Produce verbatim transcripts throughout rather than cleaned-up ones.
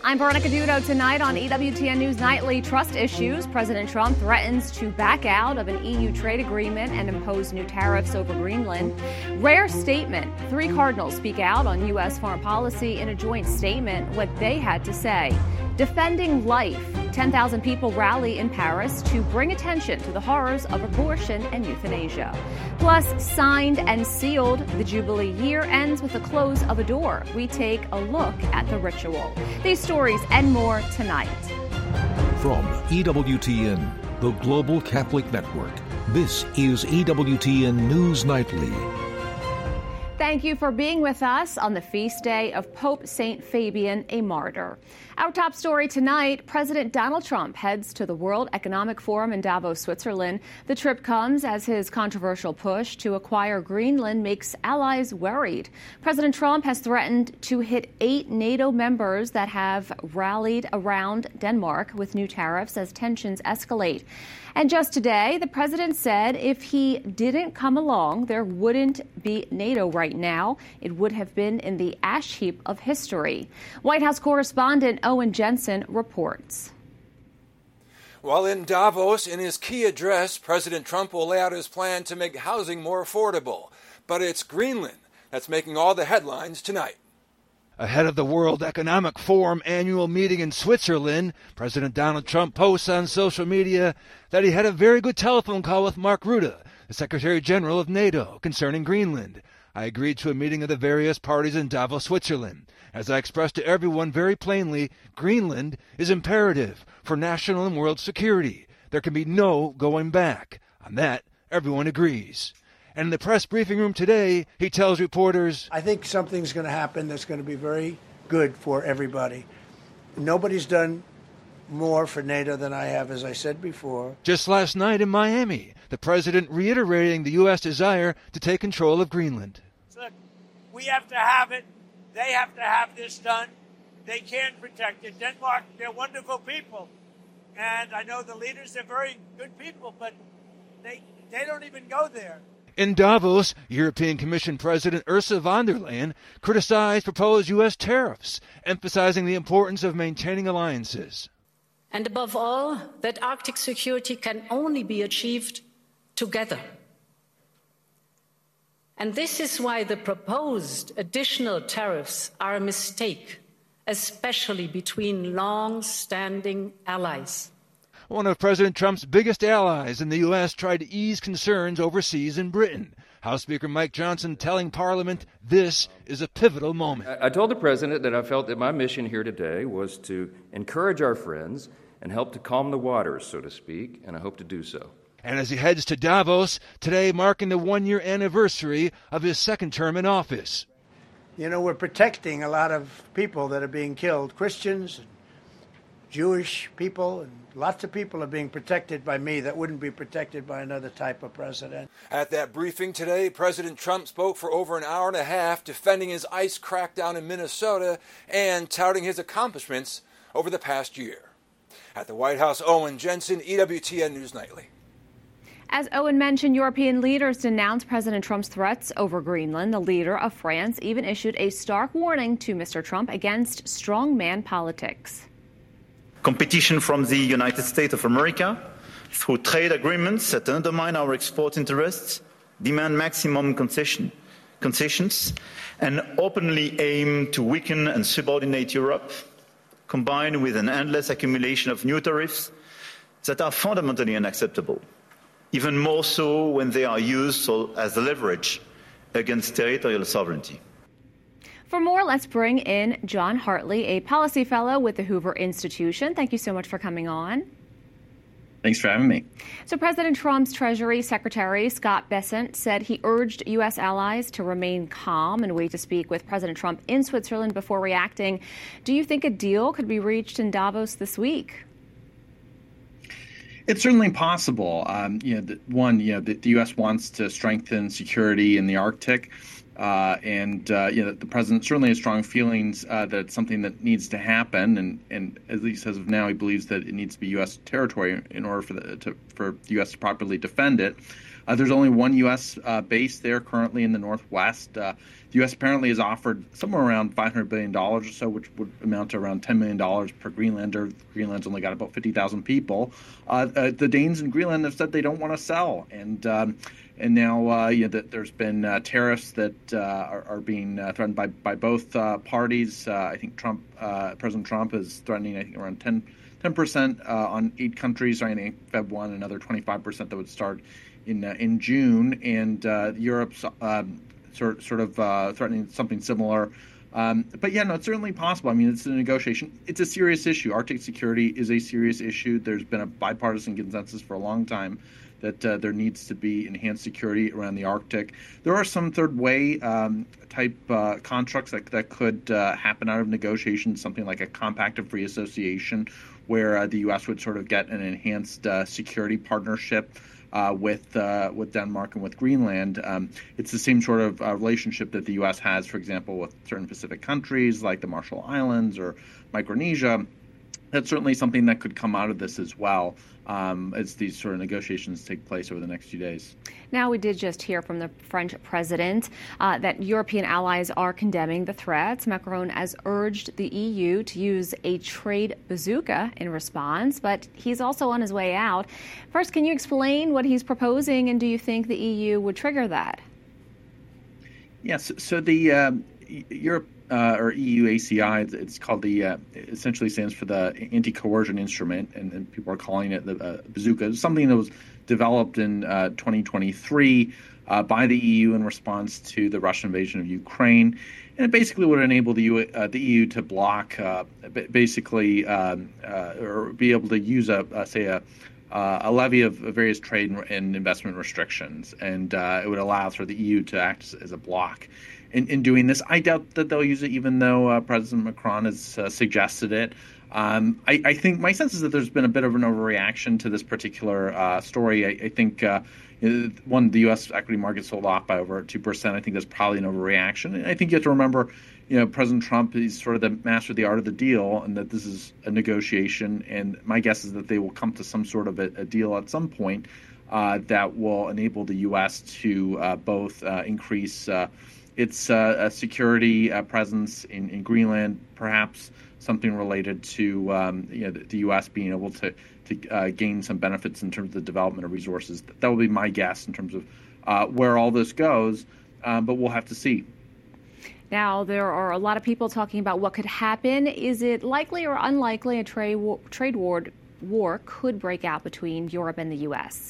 I'm Veronica Dudo. Tonight on E W T N News Nightly, trust issues. President Trump threatens to back out of an E U trade agreement and impose new tariffs over Greenland. Rare statement. Three cardinals speak out on U S foreign policy in a joint statement, what they had to say. Defending life. ten thousand people rally in Paris to bring attention to the horrors of abortion and euthanasia. Plus, signed and sealed, the Jubilee year ends with the close of a door. We take a look at the ritual. These stories and more tonight. From E W T N, the Global Catholic Network, this is E W T N News Nightly. Thank you for being with us on the feast day of Pope Saint Fabian, a martyr. Our top story tonight, President Donald Trump heads to the World Economic Forum in Davos, Switzerland. The trip comes as his controversial push to acquire Greenland makes allies worried. President Trump has threatened to hit eight NATO members that have rallied around Denmark with new tariffs as tensions escalate. And just today, the president said if he didn't come along, there wouldn't be NATO right now. It would have been in the ash heap of history. White House correspondent Owen Jensen reports. While in Davos, in his key address, President Trump will lay out his plan to make housing more affordable. But it's Greenland that's making all the headlines tonight. Ahead of the World Economic Forum annual meeting in Switzerland, President Donald Trump posts on social media that he had a very good telephone call with Mark Rutte, the Secretary General of NATO, concerning Greenland. I agreed to a meeting of the various parties in Davos, Switzerland. As I expressed to everyone very plainly, Greenland is imperative for national and world security. There can be no going back. On that, everyone agrees. And in the press briefing room today, he tells reporters, I think something's going to happen that's going to be very good for everybody. Nobody's done more for NATO than I have, as I said before. Just last night in Miami, the president reiterating the U S desire to take control of Greenland. Look, we have to have it. They have to have this done. They can protect it. Denmark, they're wonderful people. And I know the leaders are very good people, but they they don't even go there. In Davos, European Commission President Ursula von der Leyen criticized proposed U S tariffs, emphasizing the importance of maintaining alliances. And above all, that Arctic security can only be achieved together. And this is why the proposed additional tariffs are a mistake, especially between long-standing allies. One of President Trump's biggest allies in the U S tried to ease concerns overseas in Britain. House Speaker Mike Johnson telling Parliament this is a pivotal moment. I told the President that I felt that my mission here today was to encourage our friends and help to calm the waters, so to speak, and I hope to do so. And as he heads to Davos, today marking the one-year anniversary of his second term in office. You know, we're protecting a lot of people that are being killed, Christians, and Jewish people, and lots of people are being protected by me that wouldn't be protected by another type of president. At that briefing today, President Trump spoke for over an hour and a half, defending his ICE crackdown in Minnesota and touting his accomplishments over the past year. At the White House, Owen Jensen, E W T N News Nightly. As Owen mentioned, European leaders denounced President Trump's threats over Greenland. The leader of France even issued a stark warning to Mister Trump against strongman politics. Competition from the United States of America through trade agreements that undermine our export interests, demand maximum concession, concessions, and openly aim to weaken and subordinate Europe, combined with an endless accumulation of new tariffs that are fundamentally unacceptable, even more so when they are used as leverage against territorial sovereignty. For more, let's bring in John Hartley, a policy fellow with the Hoover Institution. Thank you so much for coming on. Thanks for having me. So President Trump's Treasury Secretary Scott Bessent said he urged U S allies to remain calm and wait to speak with President Trump in Switzerland before reacting. Do you think a deal could be reached in Davos this week? It's certainly possible. Um, you know, the, one, you know, the, the U S wants to strengthen security in the Arctic. Uh, and, uh, you know, the president certainly has strong feelings uh, that it's something that needs to happen. And, and at least as of now, he believes that it needs to be U S territory in order for the, to, for the U S to properly defend it. Uh, there's only one U S uh, base there currently in the Northwest. Uh, the U S apparently has offered somewhere around five hundred billion dollars or so, which would amount to around ten million dollars per Greenlander. Greenland's only got about fifty thousand people. Uh, uh, the Danes in Greenland have said they don't want to sell. And um, and now uh, you know, that there's been uh, tariffs that uh, are, are being uh, threatened by, by both uh, parties. Uh, I think Trump, uh, President Trump is threatening, I think, around ten percent uh, on eight countries, I think February first, another twenty-five percent that would start in uh, in June, and uh, Europe's um, sort sort of uh, threatening something similar. Um, but yeah, no, it's certainly possible. I mean, it's a negotiation. It's a serious issue. Arctic security is a serious issue. There's been a bipartisan consensus for a long time that uh, there needs to be enhanced security around the Arctic. There are some third way um, type uh, constructs that that could uh, happen out of negotiations, something like a compact of free association, where uh, the U S would sort of get an enhanced uh, security partnership uh, with uh, with Denmark and with Greenland. Um, it's the same sort of uh, relationship that the U S has, for example, with certain Pacific countries like the Marshall Islands or Micronesia. That's certainly something that could come out of this as well, um, as these sort of negotiations take place over the next few days. Now, we did just hear from the French president uh, that European allies are condemning the threats. Macron has urged the E U to use a trade bazooka in response, but he's also on his way out. First, can you explain what he's proposing, and do you think the E U would trigger that? Yes. So the um, Europe. Uh, or E U A C I, it's called the, uh, essentially stands for the anti-coercion instrument, and, and people are calling it the uh, bazooka. It's something that was developed in uh, twenty twenty-three uh, by the E U in response to the Russian invasion of Ukraine. And it basically would enable the, U, uh, the E U to block, uh, basically, um, uh, or be able to use, a, a say, a Uh, a levy of various trade and investment restrictions, and uh, it would allow for the E U to act as, as a bloc in, in doing this. I doubt that they'll use it, even though uh, President Macron has uh, suggested it. Um, I, I think my sense is that there's been a bit of an overreaction to this particular uh, story. I, I think uh, one, the U S equity market sold off by over two percent. I think that's probably an overreaction. And I think you have to remember, you know, President Trump is sort of the master of the art of the deal, and that this is a negotiation. And my guess is that they will come to some sort of a, a deal at some point uh, that will enable the U S to uh, both uh, increase uh, its uh, security uh, presence in, in Greenland, perhaps something related to um, you know, the, the U S being able to to uh, gain some benefits in terms of the development of resources. That will be my guess in terms of uh, where all this goes, uh, but we'll have to see. Now, there are a lot of people talking about what could happen. Is it likely or unlikely a trade war, trade war, war could break out between Europe and the U S?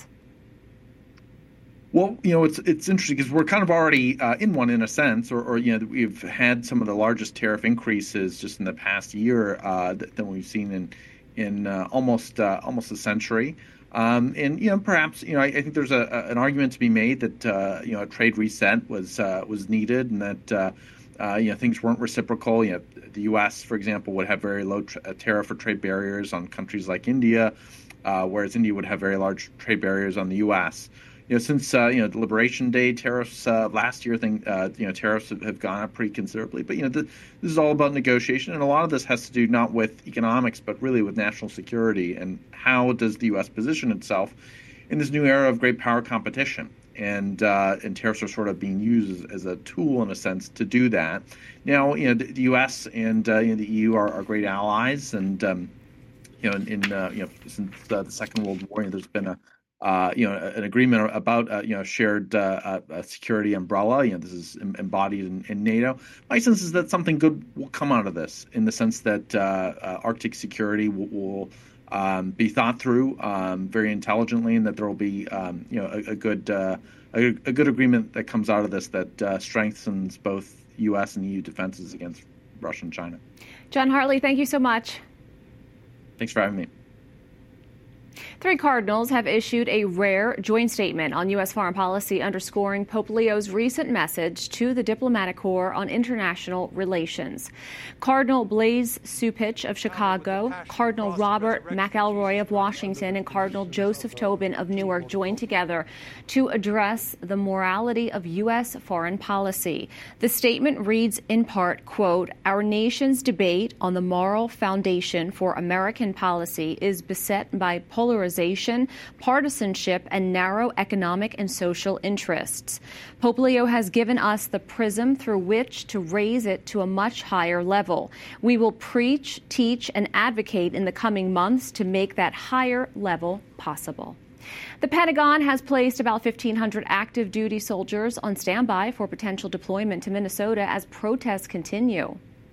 Well, you know, it's it's interesting because we're kind of already uh, in one in a sense, or, or, you know, we've had some of the largest tariff increases just in the past year uh, that, that we've seen in in uh, almost uh, almost a century. Um, and, you know, perhaps, you know, I, I think there's a, a, an argument to be made that, uh, you know, a trade reset was uh, was needed, and that, uh, uh, you know, things weren't reciprocal. You know, the U S, for example, would have very low tra- tariff or trade barriers on countries like India, uh, whereas India would have very large trade barriers on the U S. You know, since uh, you know the Liberation Day tariffs uh, last year, thing uh, you know tariffs have, have gone up pretty considerably. But you know, the, this is all about negotiation, and a lot of this has to do not with economics, but really with national security and how does the U S position itself in this new era of great power competition. And uh, and tariffs are sort of being used as, as a tool, in a sense, to do that. Now, you know, the, the U S and uh, you know, the E U are, are great allies, and um, you know, in, in uh, you know, since uh, the Second World War, you know, there's been a Uh, you know, an agreement about, uh, you know, shared uh, uh, security umbrella. You know, this is embodied in, in NATO. My sense is that something good will come out of this, in the sense that uh, uh, Arctic security will, will um, be thought through um, very intelligently, and that there will be, um, you know, a, a good uh, a, a good agreement that comes out of this that uh, strengthens both U S and E U defenses against Russia and China. John Hartley, thank you so much. Thanks for having me. Three cardinals have issued a rare joint statement on U S foreign policy, underscoring Pope Leo's recent message to the diplomatic corps on international relations. Cardinal Blaise Cupich of Chicago, Cardinal Robert McElroy of Washington, and Cardinal Joseph Tobin of Newark joined together to address the morality of U S foreign policy. The statement reads in part, quote, "Our nation's debate on the moral foundation for American policy is beset by polarization polarization, partisanship, and narrow economic and social interests. Pope Leo has given us the prism through which to raise it to a much higher level. We will preach, teach, and advocate in the coming months to make that higher level possible. The Pentagon has placed about fifteen hundred active duty soldiers on standby for potential deployment to Minnesota as protests continue.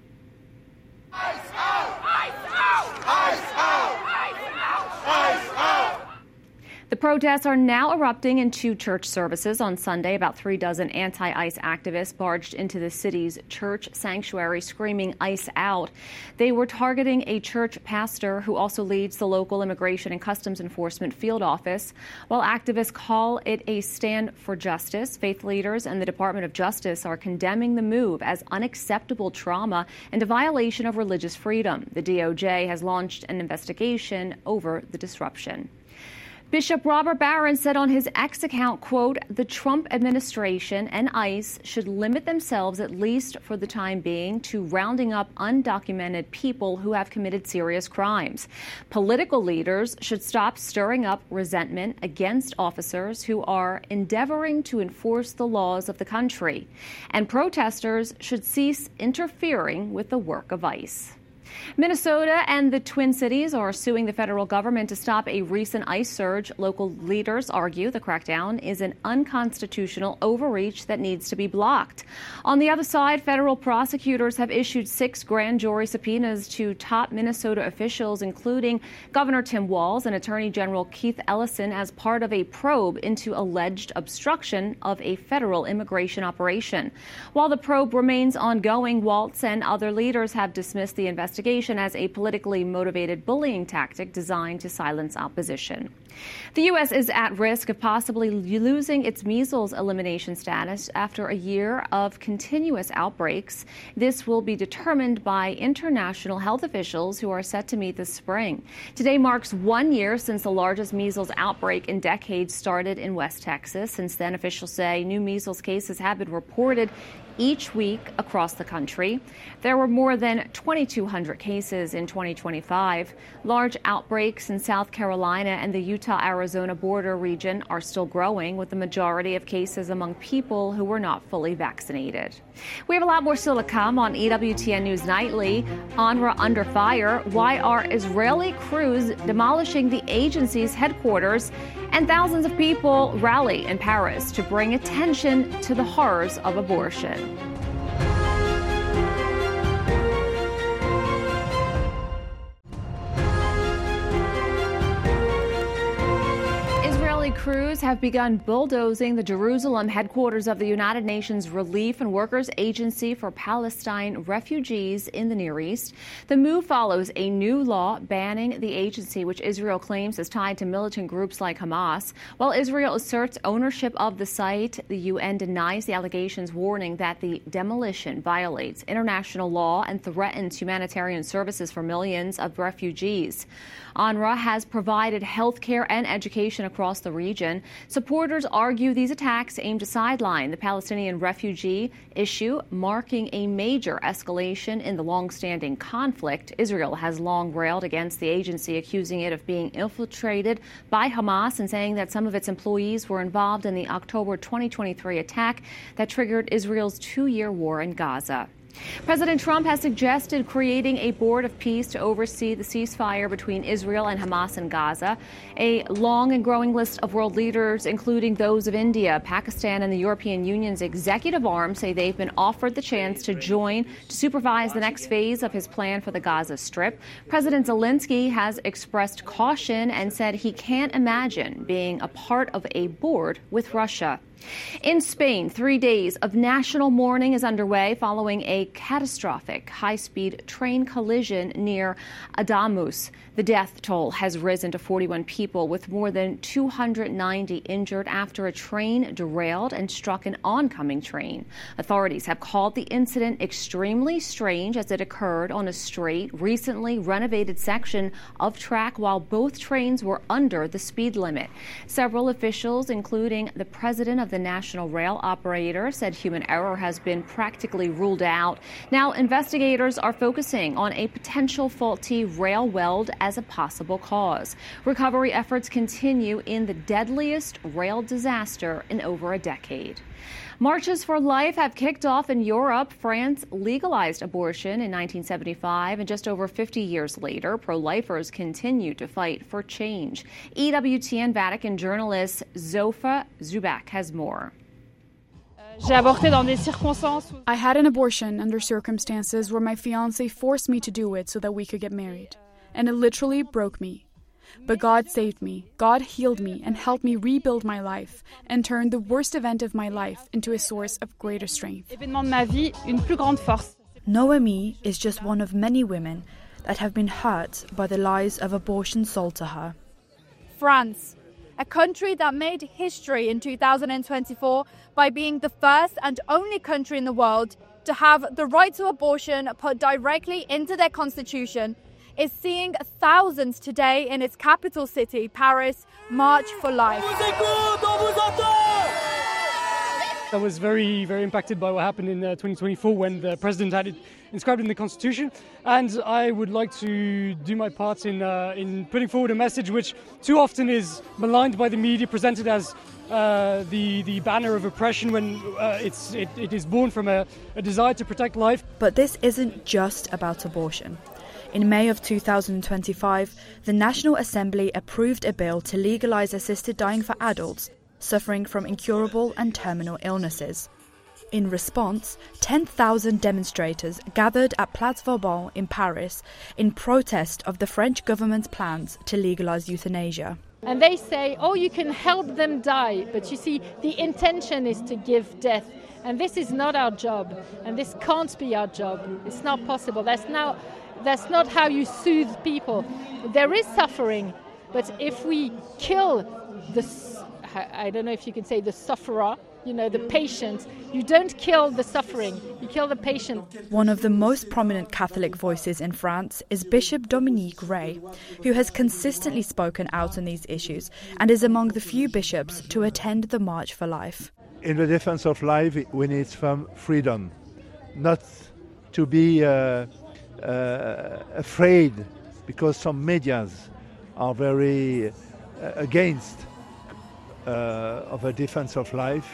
Ice out! Ice out! Ice out! Ice out! Ice out! The protests are now erupting in two church services. On Sunday, about three dozen anti-ICE activists barged into the city's church sanctuary screaming "ICE out." They were targeting a church pastor who also leads the local Immigration and Customs Enforcement field office. While activists call it a stand for justice, faith leaders and the Department of Justice are condemning the move as unacceptable trauma and a violation of religious freedom. The D O J has launched an investigation over the disruption. Bishop Robert Barron said on his X account, quote, "The Trump administration and ICE should limit themselves, at least for the time being, to rounding up undocumented people who have committed serious crimes. Political leaders should stop stirring up resentment against officers who are endeavoring to enforce the laws of the country. And protesters should cease interfering with the work of ICE." Minnesota and the Twin Cities are suing the federal government to stop a recent ICE surge. Local leaders argue the crackdown is an unconstitutional overreach that needs to be blocked. On the other side, federal prosecutors have issued six grand jury subpoenas to top Minnesota officials, including Governor Tim Walz and Attorney General Keith Ellison, as part of a probe into alleged obstruction of a federal immigration operation. While the probe remains ongoing, Walz and other leaders have dismissed the investigation as a politically motivated bullying tactic designed to silence opposition. The U S is at risk of possibly losing its measles elimination status after a year of continuous outbreaks. This will be determined by international health officials who are set to meet this spring. Today marks one year since the largest measles outbreak in decades started in West Texas. Since then, officials say new measles cases have been reported each week across the country. There were more than twenty-two hundred cases in twenty twenty-five. Large outbreaks in South Carolina and the Utah-Arizona border region are still growing, with the majority of cases among people who were not fully vaccinated. We have a lot more still to come on E W T N News Nightly. UNRWA under fire. Why are Israeli crews demolishing the agency's headquarters? And thousands of people rally in Paris to bring attention to the horrors of abortion. Crews have begun bulldozing the Jerusalem headquarters of the United Nations Relief and Workers Agency for Palestine refugees in the Near East. The move follows a new law banning the agency, which Israel claims is tied to militant groups like Hamas. While Israel asserts ownership of the site, the U N denies the allegations, warning that the demolition violates international law and threatens humanitarian services for millions of refugees. UNRWA has provided health care and education across the region. Supporters argue these attacks aim to sideline the Palestinian refugee issue, marking a major escalation in the long-standing conflict. Israel has long railed against the agency, accusing it of being infiltrated by Hamas and saying that some of its employees were involved in the October twenty twenty-three attack that triggered Israel's two-year war in Gaza. President Trump has suggested creating a board of peace to oversee the ceasefire between Israel and Hamas in Gaza. A long and growing list of world leaders, including those of India, Pakistan, and the European Union's executive arm, say they've been offered the chance to join to supervise the next phase of his plan for the Gaza Strip. President Zelensky has expressed caution and said he can't imagine being a part of a board with Russia. In Spain, three days of national mourning is underway following a catastrophic high-speed train collision near Adamus. The death toll has risen to forty-one people, with more than two hundred ninety injured after a train derailed and struck an oncoming train. Authorities have called the incident extremely strange, as it occurred on a straight, recently renovated section of track while both trains were under the speed limit. Several officials, including the president of the the national rail operator, said human error has been practically ruled out. Now investigators are focusing on a potential faulty rail weld as a possible cause. Recovery efforts continue in the deadliest rail disaster in over a decade. Marches for Life have kicked off in Europe. France legalized abortion in nineteen seventy-five, and just over fifty years later, pro-lifers continue to fight for change. E W T N Vatican journalist Zofa Zubak has more. I had an abortion under circumstances where my fiancé forced me to do it so that we could get married, and it literally broke me. But God saved me, God healed me, and helped me rebuild my life and turned the worst event of my life into a source of greater strength. Noemi is just one of many women that have been hurt by the lies of abortion sold to her. France, a country that made history in two thousand twenty-four by being the first and only country in the world to have the right to abortion put directly into their constitution, is seeing thousands today in its capital city, Paris, march for life. I was very, very impacted by what happened in uh, twenty twenty-four when the president had it inscribed in the Constitution, and I would like to do my part in uh, in putting forward a message which too often is maligned by the media, presented as uh, the the banner of oppression when uh, it's it, it is born from a, a desire to protect life. But this isn't just about abortion. In May of two thousand twenty-five, the National Assembly approved a bill to legalise assisted dying for adults suffering from incurable and terminal illnesses. In response, ten thousand demonstrators gathered at Place Vauban in Paris in protest of the French government's plans to legalise euthanasia. And they say, oh, you can help them die, but you see, the intention is to give death. And this is not our job, and this can't be our job. It's not possible. That's now... That's not how you soothe people. There is suffering, but if we kill the, I don't know if you can say the sufferer, you know, the patient, you don't kill the suffering, you kill the patient. One of the most prominent Catholic voices in France is Bishop Dominique Ray, who has consistently spoken out on these issues and is among the few bishops to attend the March for Life. In the defense of life, we need some freedom, not to be uh, Uh, afraid because some medias are very uh, against uh, of a defense of life,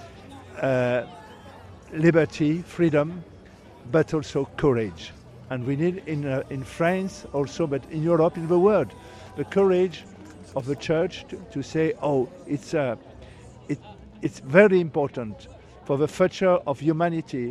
uh, liberty, freedom, but also courage. And we need in uh, in France also, but in Europe, in the world, the courage of the church to, to say, oh, it's uh, it it's very important for the future of humanity,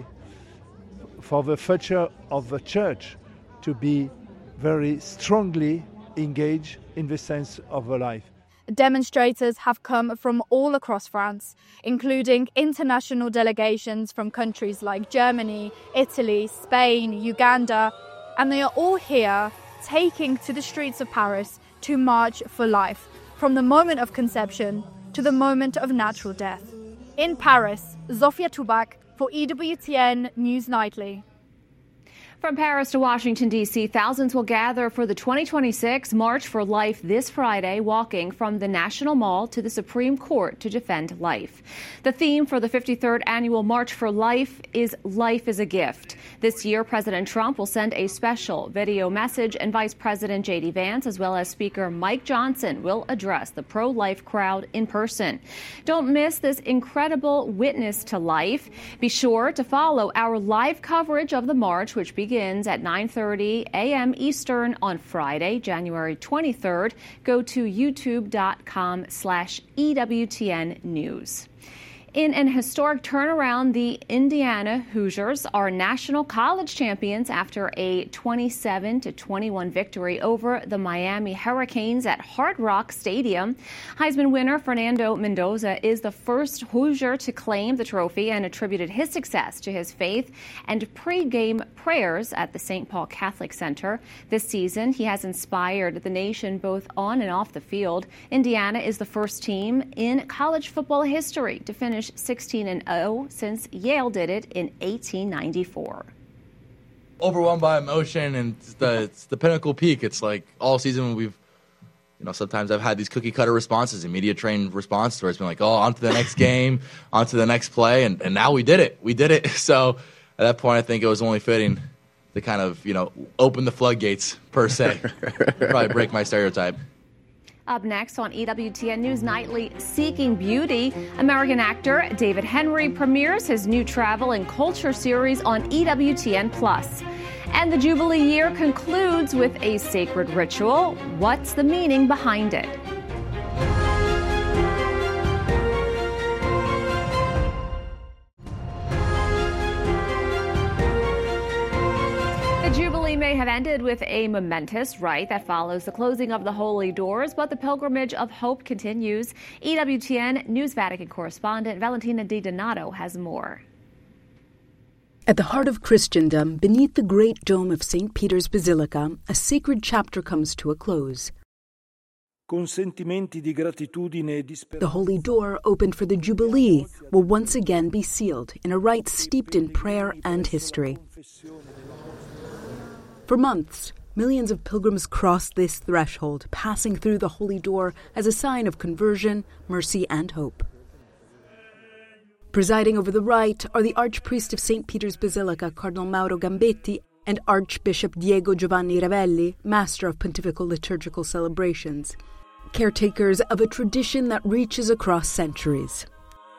for the future of the church, to be very strongly engaged in the sense of the life. Demonstrators have come from all across France, including international delegations from countries like Germany, Italy, Spain, Uganda, and they are all here taking to the streets of Paris to march for life, from the moment of conception to the moment of natural death. In Paris, Zofia Tubak for E W T N News Nightly. From Paris to Washington, D C, thousands will gather for the twenty twenty-six March for Life this Friday, walking from the National Mall to the Supreme Court to defend life. The theme for the fifty-third annual March for Life is Life is a Gift. This year, President Trump will send a special video message, and Vice President J D Vance, as well as Speaker Mike Johnson, will address the pro-life crowd in person. Don't miss this incredible witness to life. Be sure to follow our live coverage of the march, which begins begins at nine thirty a.m. Eastern on Friday, January twenty-third. Go to youtube.com slash EWTN News. In an historic turnaround, the Indiana Hoosiers are national college champions after a twenty-seven to twenty-one victory over the Miami Hurricanes at Hard Rock Stadium. Heisman winner Fernando Mendoza is the first Hoosier to claim the trophy and attributed his success to his faith and pre-game prayers at the Saint Paul Catholic Center. This season, he has inspired the nation both on and off the field. Indiana is the first team in college football history to finish sixteen and oh since Yale did it in eighteen ninety-four. Overwhelmed by emotion, and it's the, it's the pinnacle peak. It's like all season we've You know, sometimes I've had these cookie cutter responses, a media trained response where it's been like, oh, on to the next game, on to the next play. And, and now we did it. We did it. So at that point, I think it was only fitting to kind of, you know, open the floodgates, per se. Probably break my stereotype. Up next on E W T N News Nightly, Seeking Beauty, American actor David Henry premieres his new travel and culture series on E W T N Plus. And the Jubilee year concludes with a sacred ritual. What's the meaning behind it? The Jubilee may have ended with a momentous rite that follows the closing of the holy doors, but the pilgrimage of hope continues. E W T N News Vatican correspondent Valentina Di Donato has more. At the heart of Christendom, beneath the great dome of Saint Peter's Basilica, a sacred chapter comes to a close. The Holy Door, opened for the Jubilee, will once again be sealed in a rite steeped in prayer and history. For months, millions of pilgrims crossed this threshold, passing through the Holy Door as a sign of conversion, mercy, and hope. Presiding over the rite are the Archpriest of Saint Peter's Basilica, Cardinal Mauro Gambetti, and Archbishop Diego Giovanni Ravelli, Master of Pontifical Liturgical Celebrations, caretakers of a tradition that reaches across centuries.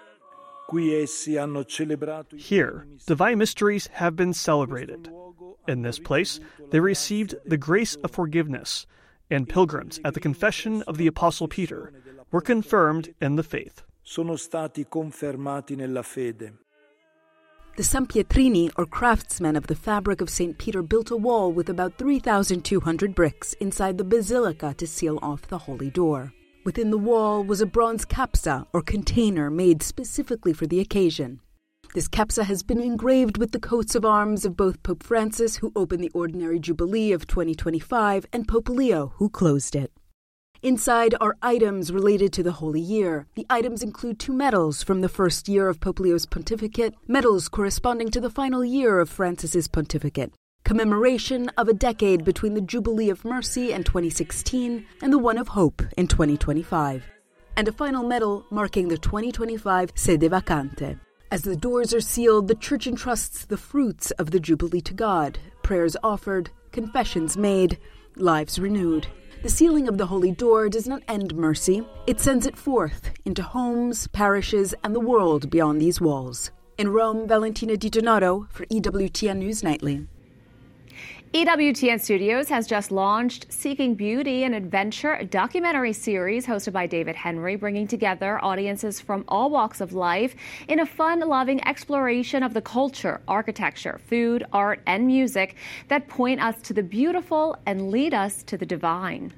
Here, divine mysteries have been celebrated. In this place, they received the grace of forgiveness, and pilgrims at the confession of the Apostle Peter were confirmed in the faith. Sono stati confermati nella fede. The Sampietrini, or craftsmen of the fabric of Saint Peter, built a wall with about three thousand two hundred bricks inside the basilica to seal off the Holy Door. Within the wall was a bronze capsa, or container, made specifically for the occasion. This capsa has been engraved with the coats of arms of both Pope Francis, who opened the Ordinary Jubilee of twenty twenty-five, and Pope Leo, who closed it. Inside are items related to the Holy Year. The items include two medals from the first year of Pope Leo's pontificate, medals corresponding to the final year of Francis's pontificate, commemoration of a decade between the Jubilee of Mercy in twenty sixteen and the one of Hope in twenty twenty-five, and a final medal marking the twenty twenty-five Sede Vacante. As the doors are sealed, the Church entrusts the fruits of the Jubilee to God, prayers offered, confessions made, lives renewed. The sealing of the Holy Door does not end mercy. It sends it forth into homes, parishes, and the world beyond these walls. In Rome, Valentina Di Donato for E W T N News Nightly. E W T N Studios has just launched Seeking Beauty, an adventure documentary series hosted by David Henry, bringing together audiences from all walks of life in a fun-loving exploration of the culture, architecture, food, art, and music that point us to the beautiful and lead us to the divine.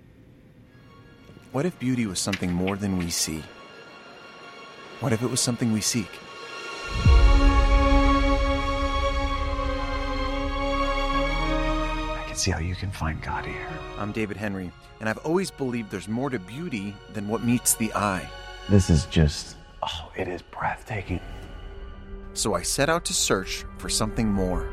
What if beauty was something more than we see? What if it was something we seek? See how you can find God here. I'm David Henry, and I've always believed there's more to beauty than what meets the eye. This is just, oh, it is breathtaking. So I set out to search for something more.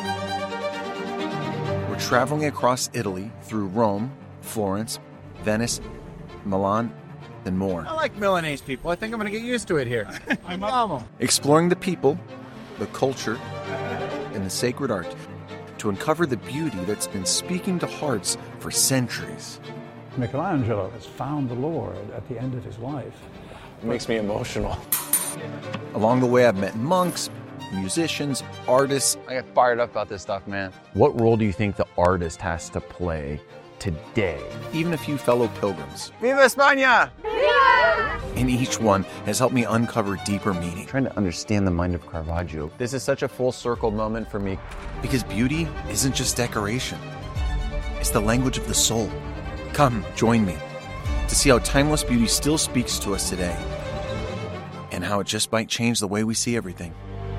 We're traveling across Italy through Rome, Florence, Venice, Milan, and more. I like Milanese people. I think I'm going to get used to it here. I'm normal. Exploring the people, the culture, and the sacred art, to uncover the beauty that's been speaking to hearts for centuries. Michelangelo has found the Lord at the end of his life. It makes me emotional. Along the way, I've met monks, musicians, artists. I get fired up about this stuff, man. What role do you think the artist has to play today? Even a few fellow pilgrims. Viva España! Viva! And each one has helped me uncover deeper meaning. I'm trying to understand the mind of Caravaggio. This is such a full circle moment for me. Because beauty isn't just decoration. It's the language of the soul. Come, join me to see how timeless beauty still speaks to us today, and how it just might change the way we see everything.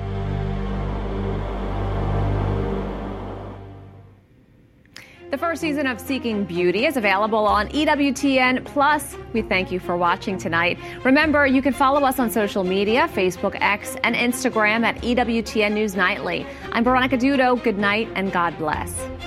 The first season of Seeking Beauty is available on E W T N Plus. We thank you for watching tonight. Remember, you can follow us on social media, Facebook, X, and Instagram at E W T N News Nightly. I'm Veronica Dudo. Good night and God bless.